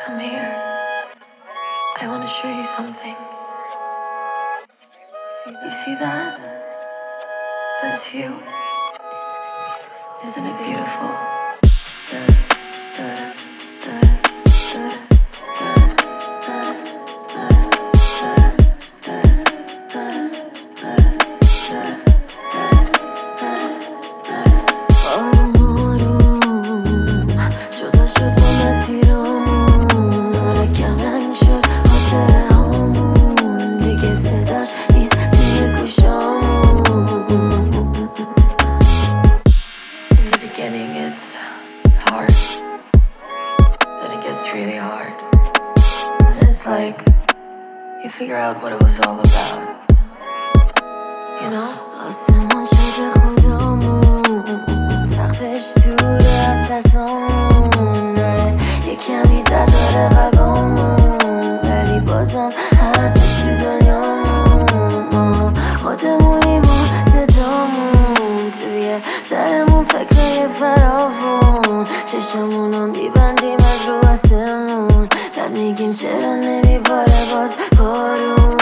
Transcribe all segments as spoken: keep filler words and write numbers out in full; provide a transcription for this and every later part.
Come here. I want to show you something. You see that? That's you. Isn't it beautiful? Da, da, da, da, da, da, it's hard, then it gets really hard. And it's like you figure out what it was all about, you know? آسمون شده خدامون، سقفش دوره از ترسامون، داره یه کمی درد داره قبامون، ولی بازم هستش تو دنیامون. ما خودمونیم و صدامون، توی سرمون فکرهای فراوون، چشمونو میبندیم از رو آسمون، بعد میگیم چرا نمیباره باز بارون.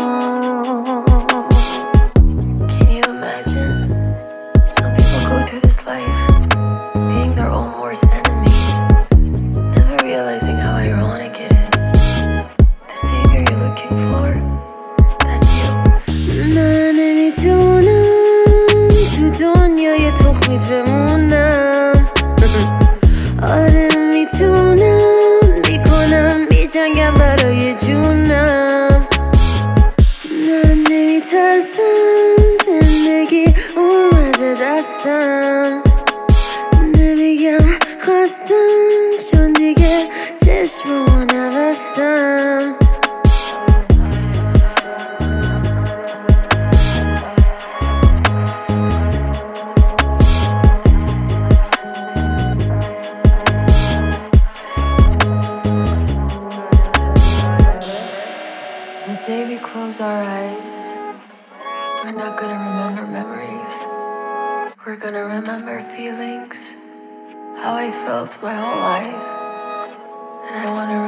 Can you imagine? Some people go through this life being their own worst enemies, never realizing how ironic it is. The savior you're looking for, that's you. نه نمیتونم تو دنیای تخمیت بمونم. آره میتونم میکنم میجنگم برای جونم. نه نمیترسم زندگی اومده دستم. نمیگم خستم چون دیگه چشممو نبستم. The day we close our eyes, we're not gonna remember memories. We're gonna remember feelings, how I felt my whole life. And I wanna